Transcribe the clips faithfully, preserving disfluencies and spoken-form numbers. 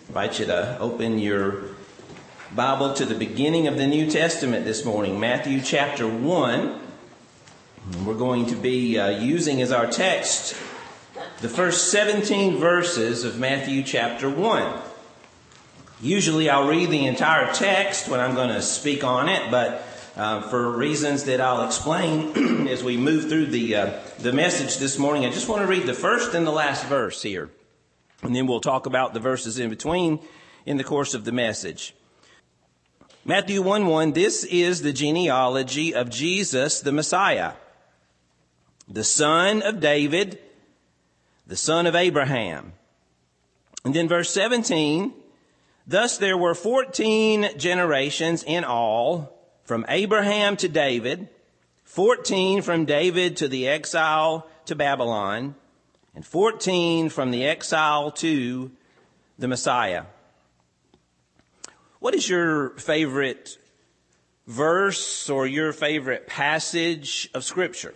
invite you to open your Bible to the beginning of the New Testament this morning, Matthew chapter one. We're going to be uh, using as our text the first seventeen verses of Matthew chapter one. Usually I'll read the entire text when I'm going to speak on it, but uh, for reasons that I'll explain as we move through the uh, the message this morning, I just want to read the first and the last verse here. And then we'll talk about the verses in between in the course of the message. Matthew one one, this is the genealogy of Jesus the Messiah, the son of David, the son of Abraham. And then verse seventeen, thus there were fourteen generations in all, from Abraham to David, fourteen from David to the exile to Babylon, and fourteen from the exile to the Messiah. What is your favorite verse or your favorite passage of Scripture?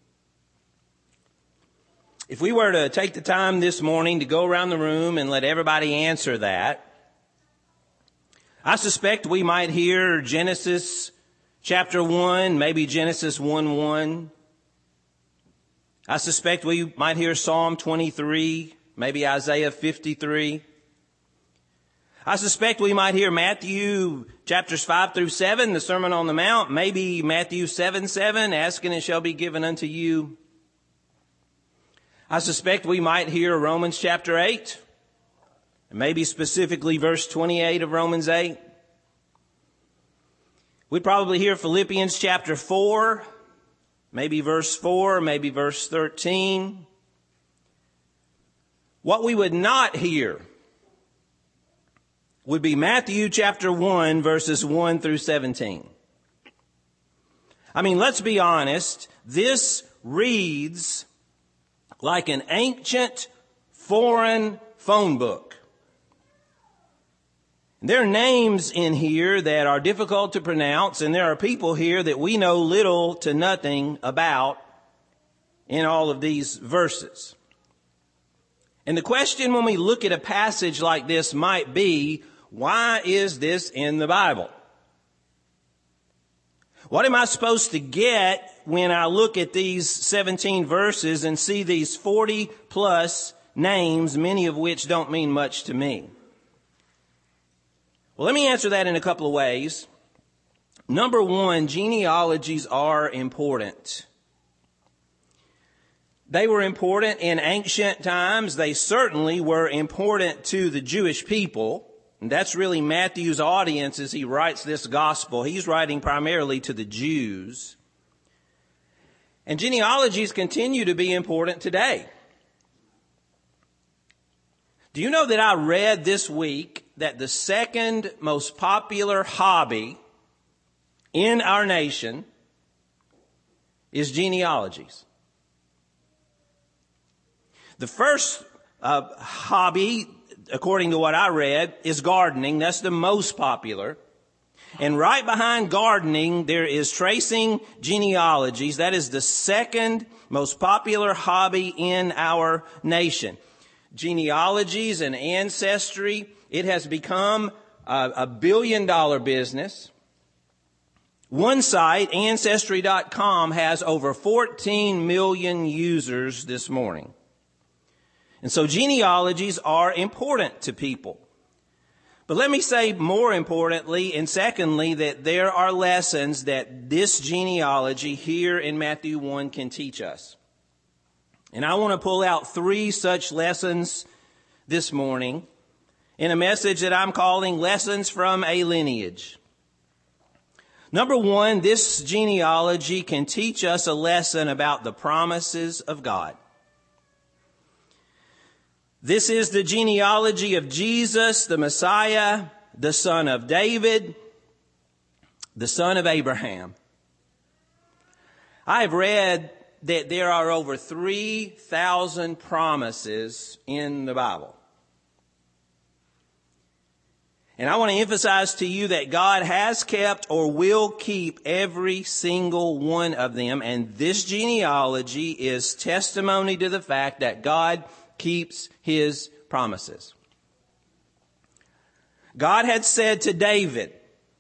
If we were to take the time this morning to go around the room and let everybody answer that, I suspect we might hear Genesis chapter one, maybe Genesis one one. I suspect we might hear Psalm twenty-three, maybe Isaiah fifty-three. I suspect we might hear Matthew chapters five through seven, the Sermon on the Mount, maybe Matthew seven seven, ask and it shall be given unto you. I suspect we might hear Romans chapter eight, maybe specifically verse twenty-eight of Romans eight. We'd probably hear Philippians chapter four, maybe verse four, maybe verse thirteen. What we would not hear would be Matthew chapter one, verses one through seventeen. I mean, let's be honest, this reads like an ancient foreign phone book. There are names in here that are difficult to pronounce, and there are people here that we know little to nothing about in all of these verses. And the question when we look at a passage like this might be, why is this in the Bible? What am I supposed to get when I look at these seventeen verses and see these forty plus names, many of which don't mean much to me? Well, let me answer that in a couple of ways. Number one, genealogies are important. They were important in ancient times. They certainly were important to the Jewish people. And that's really Matthew's audience as he writes this gospel. He's writing primarily to the Jews. And genealogies continue to be important today. Do you know that I read this week that the second most popular hobby in our nation is genealogies? The first uh, hobby, according to what I read, is gardening. That's the most popular. And right behind gardening, there is tracing genealogies. That is the second most popular hobby in our nation. Genealogies and ancestry, it has become a, a billion dollar business. One site, ancestry dot com, has over fourteen million users this morning. And so genealogies are important to people. But let me say more importantly and secondly that there are lessons that this genealogy here in Matthew one can teach us. And I want to pull out three such lessons this morning in a message that I'm calling Lessons from a Lineage. Number one, this genealogy can teach us a lesson about the promises of God. This is the genealogy of Jesus, the Messiah, the son of David, the son of Abraham. I have read that there are over three thousand promises in the Bible. And I want to emphasize to you that God has kept or will keep every single one of them. And this genealogy is testimony to the fact that God keeps his promises. God had said to David,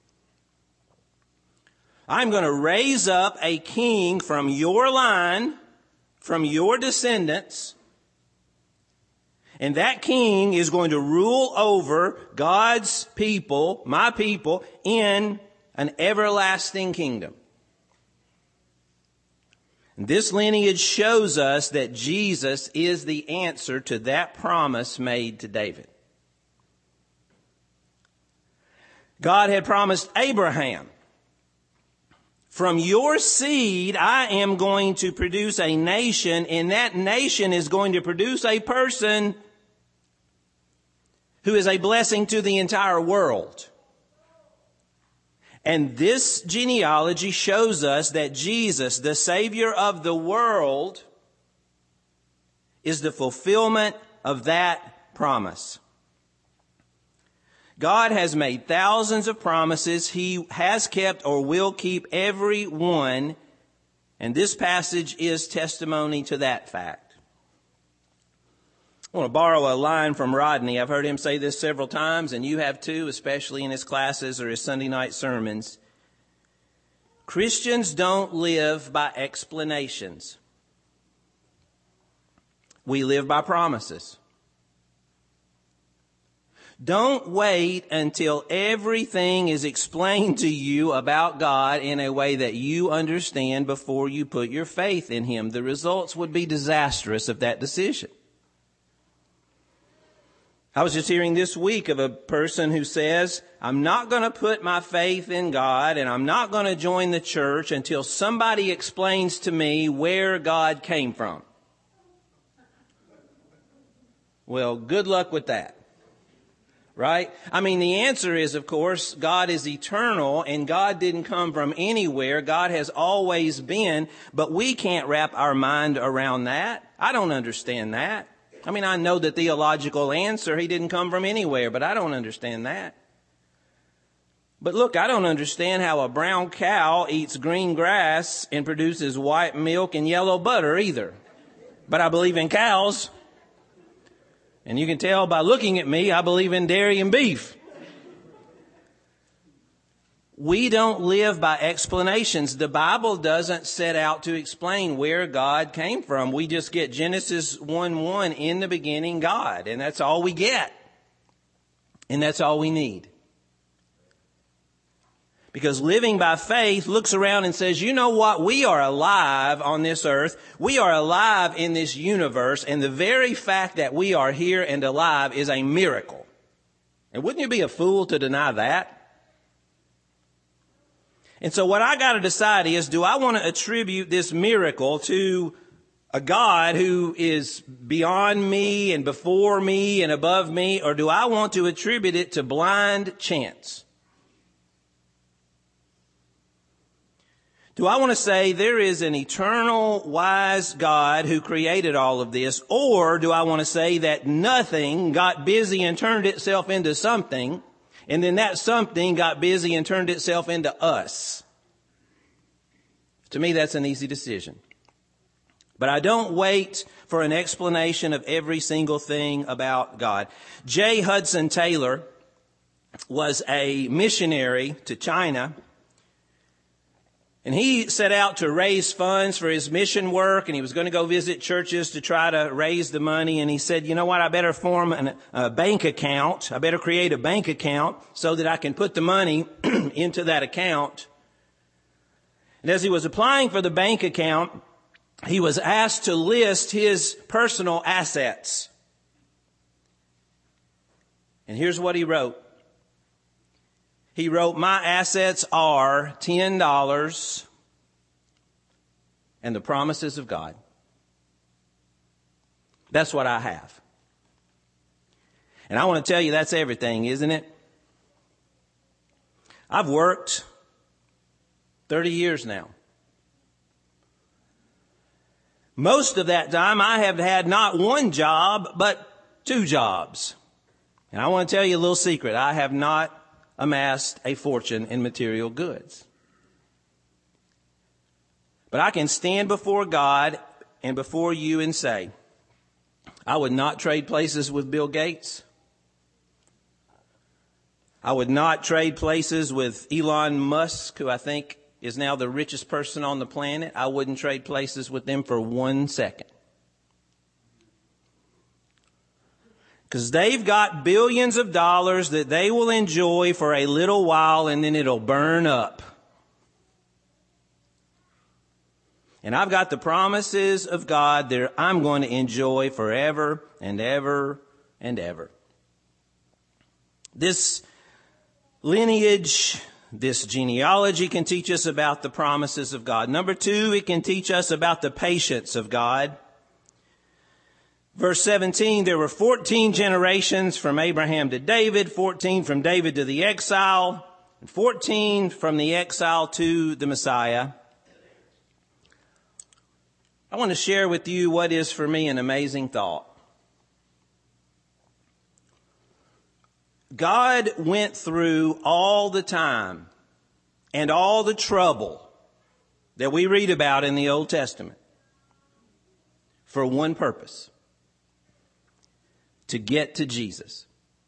I'm going to raise up a king from your line, from your descendants, and that king is going to rule over God's people, my people, in an everlasting kingdom. And this lineage shows us that Jesus is the answer to that promise made to David. God had promised Abraham, from your seed, I am going to produce a nation, and that nation is going to produce a person who is a blessing to the entire world. And this genealogy shows us that Jesus, the Savior of the world, is the fulfillment of that promise. God has made thousands of promises. He has kept or will keep every one. And this passage is testimony to that fact. I want to borrow a line from Rodney. I've heard him say this several times, and you have too, especially in his classes or his Sunday night sermons. Christians don't live by explanations. We live by promises. Don't wait until everything is explained to you about God in a way that you understand before you put your faith in Him. The results would be disastrous of that decision. I was just hearing this week of a person who says, I'm not going to put my faith in God and I'm not going to join the church until somebody explains to me where God came from. Well, good luck with that. Right? I mean, the answer is, of course, God is eternal and God didn't come from anywhere. God has always been, but we can't wrap our mind around that. I don't understand that. I mean, I know the theological answer. He didn't come from anywhere, but I don't understand that. But look, I don't understand how a brown cow eats green grass and produces white milk and yellow butter either. But I believe in cows. And you can tell by looking at me, I believe in dairy and beef. We don't live by explanations. The Bible doesn't set out to explain where God came from. We just get Genesis one one, in the beginning, God. And that's all we get. And that's all we need. Because living by faith looks around and says, you know what? We are alive on this earth. We are alive in this universe. And the very fact that we are here and alive is a miracle. And wouldn't you be a fool to deny that? And so what I got to decide is, do I want to attribute this miracle to a God who is beyond me and before me and above me? Or do I want to attribute it to blind chance? Do I want to say there is an eternal, wise God who created all of this? Or do I want to say that nothing got busy and turned itself into something, and then that something got busy and turned itself into us? To me, that's an easy decision. But I don't wait for an explanation of every single thing about God. J. Hudson Taylor was a missionary to China. And he set out to raise funds for his mission work, and he was going to go visit churches to try to raise the money. And he said, you know what, I better form an, a bank account. I better create a bank account so that I can put the money into that account. And as he was applying for the bank account, he was asked to list his personal assets. And here's what he wrote. He wrote, my assets are ten dollars and the promises of God. That's what I have. And I want to tell you that's everything, isn't it? I've worked thirty years now. Most of that time I have had not one job, but two jobs. And I want to tell you a little secret. I have not amassed a fortune in material goods. But I can stand before God and before you and say, I would not trade places with Bill Gates. I would not trade places with Elon Musk, who I think is now the richest person on the planet. I wouldn't trade places with them for one second. Because they've got billions of dollars that they will enjoy for a little while and then it'll burn up. And I've got the promises of God that I'm going to enjoy forever and ever and ever. This lineage, this genealogy can teach us about the promises of God. Number two, it can teach us about the patience of God. Verse seventeen, there were fourteen generations from Abraham to David, fourteen from David to the exile, and fourteen from the exile to the Messiah. I want to share with you what is for me an amazing thought. God went through all the time and all the trouble that we read about in the Old Testament for one purpose: to get to Jesus.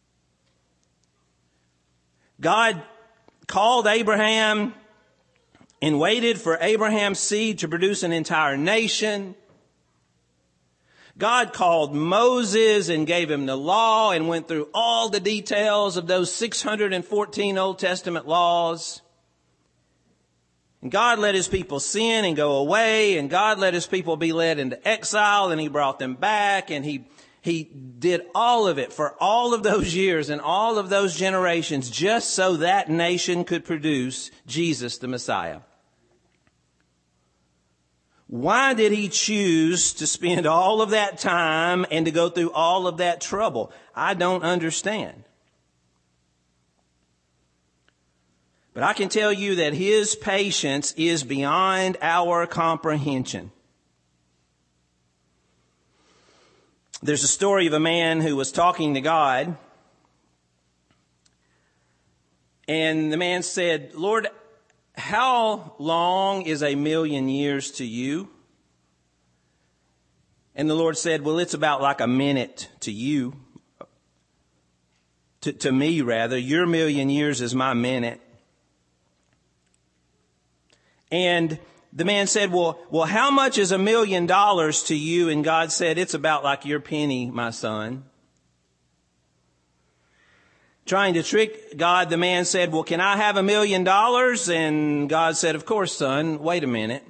God called Abraham and waited for Abraham's seed to produce an entire nation. God called Moses and gave him the law and went through all the details of those six hundred fourteen Old Testament laws. And God let his people sin and go away, and God let his people be led into exile, and he brought them back, and he He did all of it for all of those years and all of those generations just so that nation could produce Jesus the Messiah. Why did he choose to spend all of that time and to go through all of that trouble? I don't understand. But I can tell you that his patience is beyond our comprehension. There's a story of a man who was talking to God, and the man said, "Lord, how long is a million years to you?" And the Lord said, "Well, it's about like a minute to you. To, to me, rather. Your million years is my minute." And the man said, well, well, how much is a million dollars to you? And God said, "It's about like your penny, my son." Trying to trick God, the man said, "Well, can I have a million dollars?" And God said, "Of course, son. Wait a minute."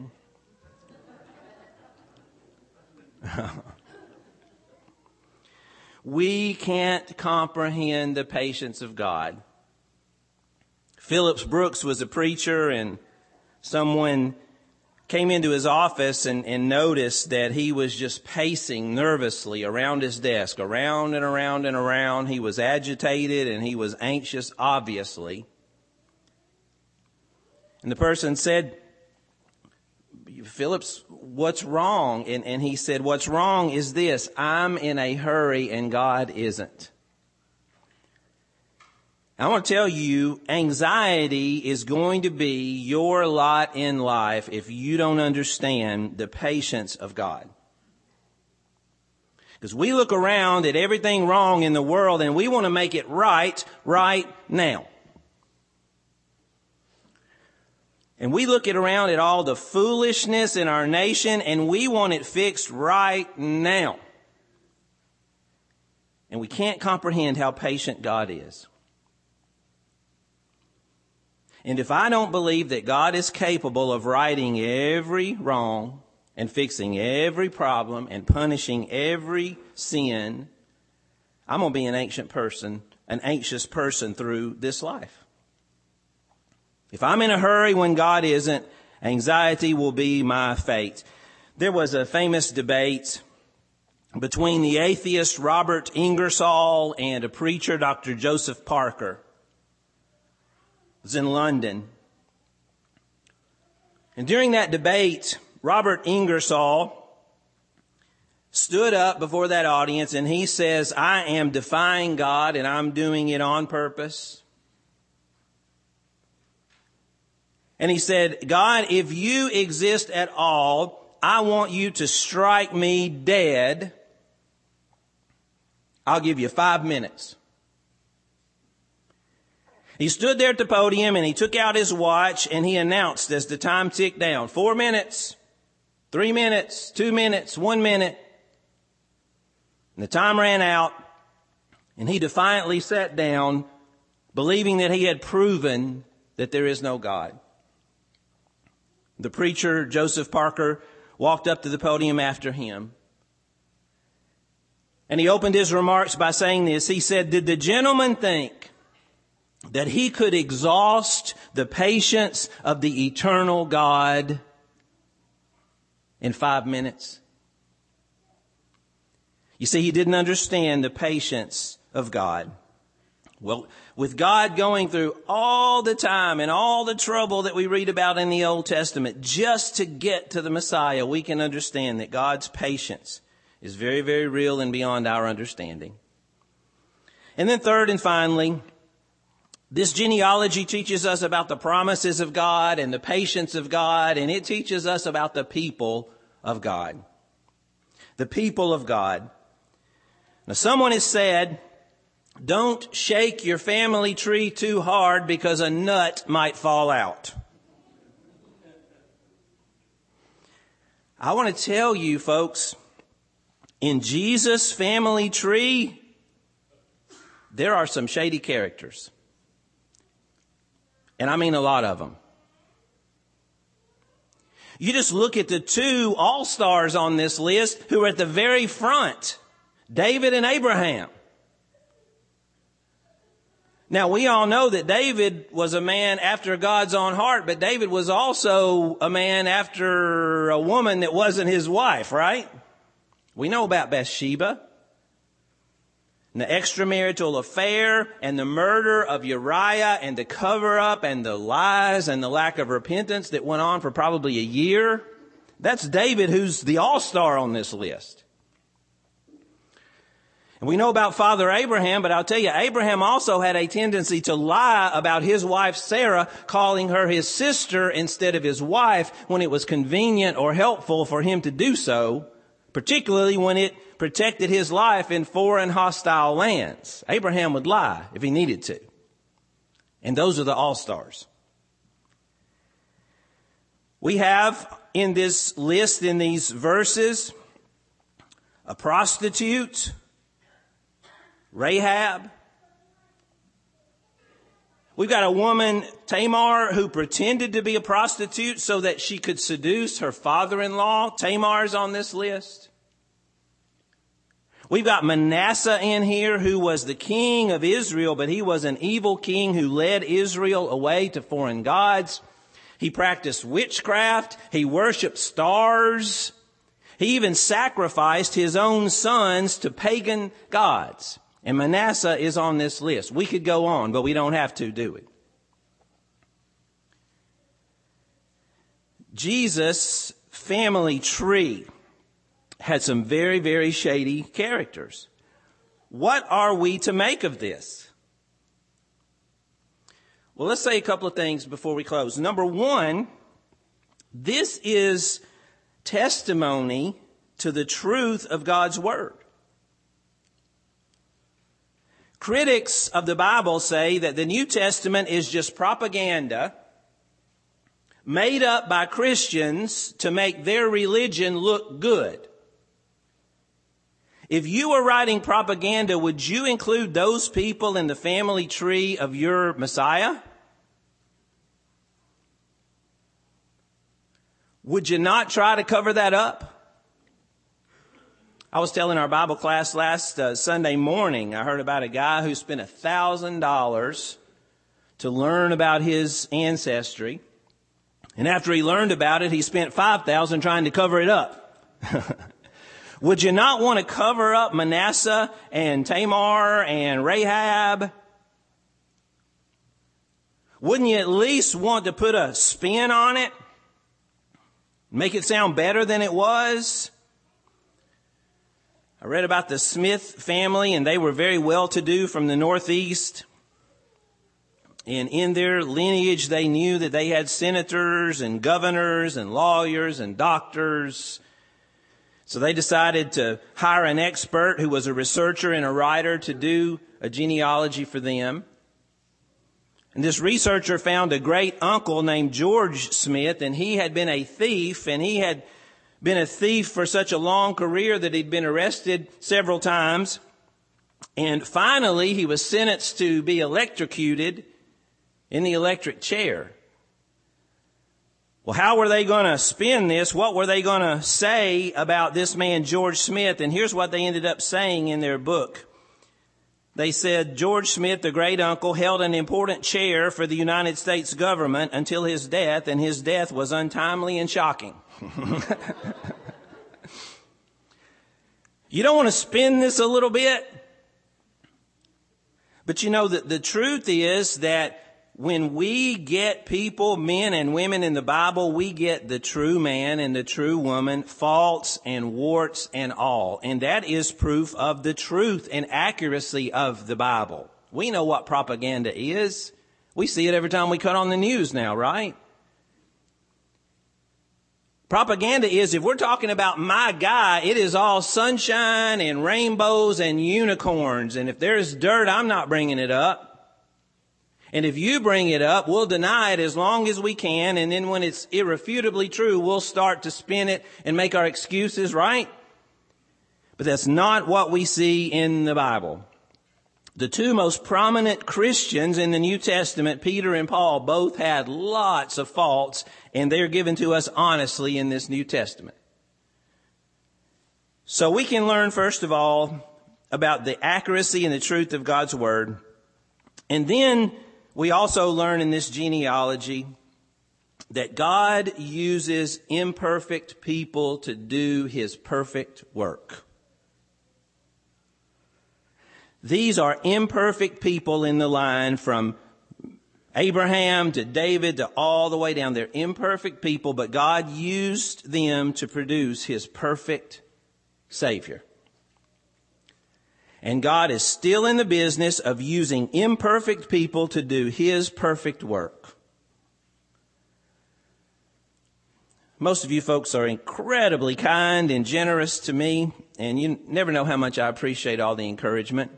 We can't comprehend the patience of God. Phillips Brooks was a preacher, and someone came into his office and, and noticed that he was just pacing nervously around his desk, around and around and around. He was agitated and he was anxious, obviously. And the person said, "Phillips, what's wrong?" And, and he said, "What's wrong is this: I'm in a hurry and God isn't." I want to tell you, anxiety is going to be your lot in life if you don't understand the patience of God. Because we look around at everything wrong in the world and we want to make it right, right now. And we look at around at all the foolishness in our nation and we want it fixed right now. And we can't comprehend how patient God is. And if I don't believe that God is capable of righting every wrong and fixing every problem and punishing every sin, I'm going to be an anxious person, an anxious person through this life. If I'm in a hurry when God isn't, anxiety will be my fate. There was a famous debate between the atheist Robert Ingersoll and a preacher, Doctor Joseph Parker. It was in London. And during that debate, Robert Ingersoll stood up before that audience and he says, "I am defying God and I'm doing it on purpose." And he said, "God, if you exist at all, I want you to strike me dead. I'll give you five minutes. He stood there at the podium and he took out his watch and he announced as the time ticked down, four minutes, three minutes, two minutes, one minute. And the time ran out and he defiantly sat down, believing that he had proven that there is no God. The preacher, Joseph Parker, walked up to the podium after him. And he opened his remarks by saying this. He said, "Did the gentleman think that he could exhaust the patience of the eternal God in five minutes?" You see, he didn't understand the patience of God. Well, with God going through all the time and all the trouble that we read about in the Old Testament just to get to the Messiah, we can understand that God's patience is very, very real and beyond our understanding. And then third and finally, this genealogy teaches us about the promises of God and the patience of God, and it teaches us about the people of God. The people of God. Now, someone has said, don't shake your family tree too hard because a nut might fall out. I want to tell you, folks, in Jesus' family tree, there are some shady characters. And I mean a lot of them. You just look at the two all-stars on this list who are at the very front, David and Abraham. Now, we all know that David was a man after God's own heart, but David was also a man after a woman that wasn't his wife, right? We know about Bathsheba, and the extramarital affair, and the murder of Uriah, and the cover-up, and the lies, and the lack of repentance that went on for probably a year. That's David, who's the all-star on this list. And we know about Father Abraham, but I'll tell you, Abraham also had a tendency to lie about his wife Sarah, calling her his sister instead of his wife when it was convenient or helpful for him to do so, particularly when it protected his life in foreign hostile lands. Abraham would lie if he needed to. And those are the all-stars. We have in this list, in these verses, a prostitute, Rahab. We've got a woman, Tamar, who pretended to be a prostitute so that she could seduce her father-in-law. Tamar's on this list. We've got Manasseh in here, who was the king of Israel, but he was an evil king who led Israel away to foreign gods. He practiced witchcraft. He worshiped stars. He even sacrificed his own sons to pagan gods. And Manasseh is on this list. We could go on, but we don't have to, do we? Jesus' family tree had some very, very shady characters. What are we to make of this? Well, let's say a couple of things before we close. Number one, this is testimony to the truth of God's Word. Critics of the Bible say that the New Testament is just propaganda made up by Christians to make their religion look good. If you were writing propaganda, would you include those people in the family tree of your Messiah? Would you not try to cover that up? I was telling our Bible class last uh, Sunday morning, I heard about a guy who spent one thousand dollars to learn about his ancestry. And after he learned about it, he spent five thousand dollars trying to cover it up. Would you not want to cover up Manasseh and Tamar and Rahab? Wouldn't you at least want to put a spin on it? Make it sound better than it was? I read about the Smith family, and they were very well-to-do from the Northeast. And in their lineage, they knew that they had senators and governors and lawyers and doctors. So they decided to hire an expert who was a researcher and a writer to do a genealogy for them. And this researcher found a great uncle named George Smith, and he had been a thief, and he had been a thief for such a long career that he'd been arrested several times. And finally, he was sentenced to be electrocuted in the electric chair. Well, how were they going to spin this? What were they going to say about this man, George Smith? And here's what they ended up saying in their book. They said, George Smith, the great uncle, held an important chair for the United States government until his death, and his death was untimely and shocking. You don't want to spin this a little bit? But you know, the, the truth is that when we get people, men and women in the Bible, we get the true man and the true woman, faults and warts and all. And that is proof of the truth and accuracy of the Bible. We know what propaganda is. We see it every time we cut on the news now, right? Propaganda is, if we're talking about my guy, it is all sunshine and rainbows and unicorns. And if there's dirt, I'm not bringing it up. And if you bring it up, we'll deny it as long as we can. And then when it's irrefutably true, we'll start to spin it and make our excuses, right? But that's not what we see in the Bible. The two most prominent Christians in the New Testament, Peter and Paul, both had lots of faults, and they're given to us honestly in this New Testament. So we can learn, first of all, about the accuracy and the truth of God's Word. And then we also learn in this genealogy that God uses imperfect people to do His perfect work. These are imperfect people in the line from Abraham to David to all the way down. They're imperfect people, but God used them to produce His perfect Savior. And God is still in the business of using imperfect people to do His perfect work. Most of you folks are incredibly kind and generous to me, and you never know how much I appreciate all the encouragement.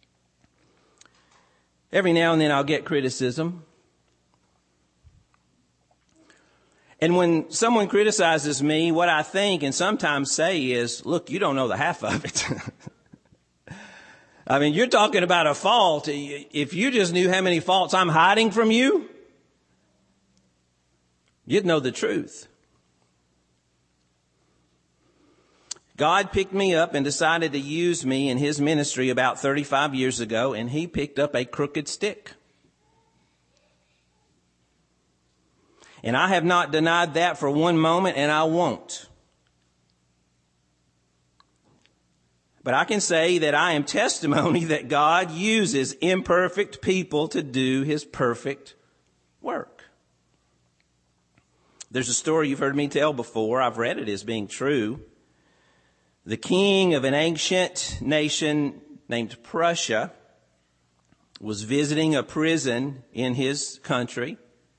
Every now and then I'll get criticism. And when someone criticizes me, what I think and sometimes say is, look, you don't know the half of it. I mean, you're talking about a fault. If you just knew how many faults I'm hiding from you, you'd know the truth. God picked me up and decided to use me in His ministry about thirty-five years ago, and He picked up a crooked stick. And I have not denied that for one moment, and I won't. But I can say that I am testimony that God uses imperfect people to do His perfect work. There's a story you've heard me tell before. I've read it as being true. The king of an ancient nation named Prussia was visiting a prison in his country.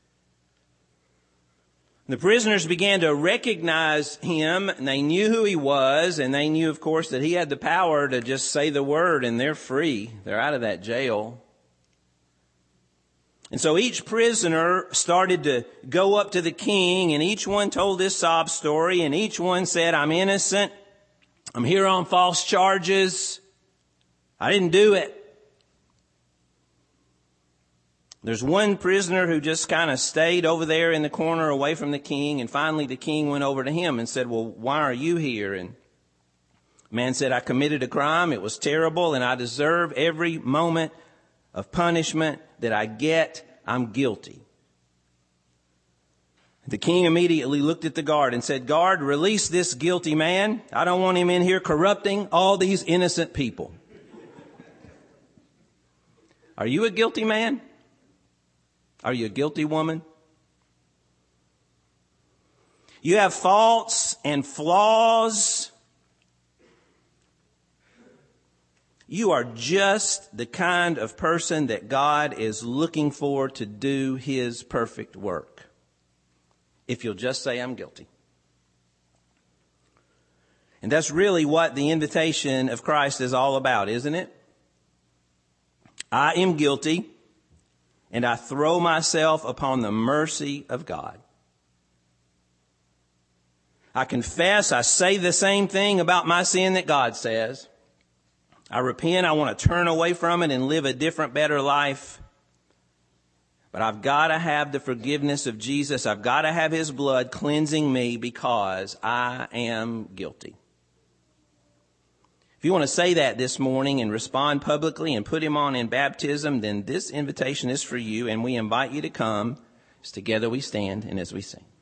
The prisoners began to recognize him, and they knew who he was, and they knew, of course, that he had the power to just say the word, and they're free. They're out of that jail. And so each prisoner started to go up to the king, and each one told this sob story, and each one said, I'm innocent. I'm here on false charges. I didn't do it. There's one prisoner who just kind of stayed over there in the corner away from the king. And finally the king went over to him and said, well, why are you here? And the man said, I committed a crime. It was terrible and I deserve every moment of punishment that I get. I'm guilty. The king immediately looked at the guard and said, guard, release this guilty man. I don't want him in here corrupting all these innocent people. Are you a guilty man? Are you a guilty woman? You have faults and flaws. You are just the kind of person that God is looking for to do His perfect work. If you'll just say, I'm guilty. And that's really what the invitation of Christ is all about, isn't it? I am guilty. and I throw myself upon the mercy of God. I confess, I say the same thing about my sin that God says. I repent, I want to turn away from it and live a different, better life. But I've got to have the forgiveness of Jesus. I've got to have his blood cleansing me because I am guilty. If you want to say that this morning and respond publicly and put him on in baptism, then this invitation is for you, and we invite you to come as together we stand and as we sing.